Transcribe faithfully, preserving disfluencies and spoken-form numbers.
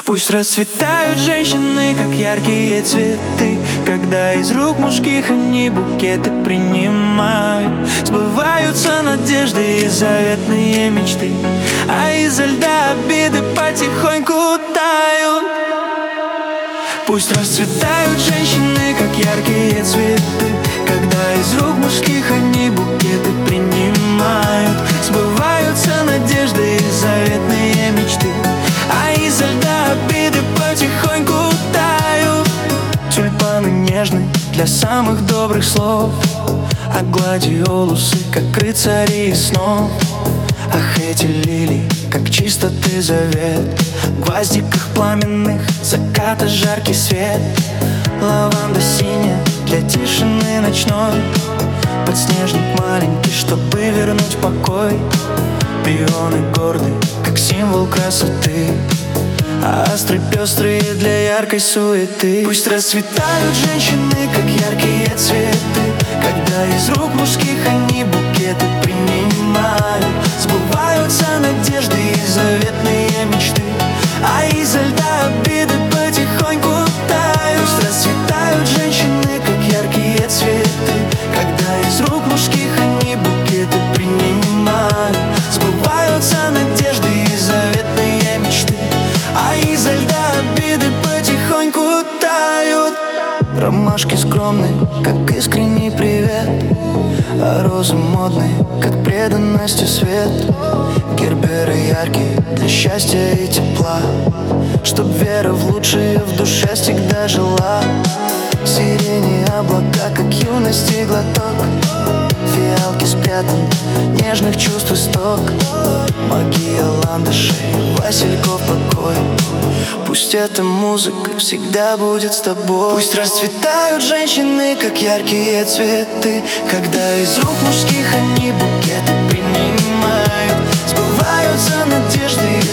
Пусть расцветают женщины, как яркие цветы, когда из рук мужских они букеты принимают. Сбываются надежды и заветные мечты, а изо льда обиды потихоньку тают. Пусть расцветают женщины, как яркие цветы, когда из рук мужских они букеты принимают. Сбываются надежды и заветные мечты, а изо льда обиды потихоньку тают. Тюльпаны нежны для самых добрых слов, а гладиолусы, как рыцари из снов. Ах, эти лилии, как чистоты завет, в гвоздиках пламенных заката жаркий свет. Лаванда синяя для тишины ночной, подснежник маленький, чтобы вернуть покой. Пионы гордые, как символ красоты, а астры пестрые для яркой суеты. Пусть расцветают женщины, как яркие цветы, когда из рук мужских они букеты принимают. Сбываются надежды и заветные мечты, а изо льда обиды потихоньку тают. Пусть расцветают женщины, как яркие цветы, когда из рук мужских они букеты принимают. Сбываются надежды и заветные мечты, а изо льда обиды потихоньку тают. Ромашки скромные, как искренний привет, а розы модные, как преданность и свет. Герберы яркие для счастья и тепла, чтоб вера в лучшее в душе всегда жила. Сирени облака, как юности глоток, фиалки спрятан, нежных чувств исток. Магия ландышей, васильков покой. Пусть эта музыка всегда будет с тобой. Пусть расцветают женщины, как яркие цветы, когда из рук мужских они букеты принимают. Сбываются надежды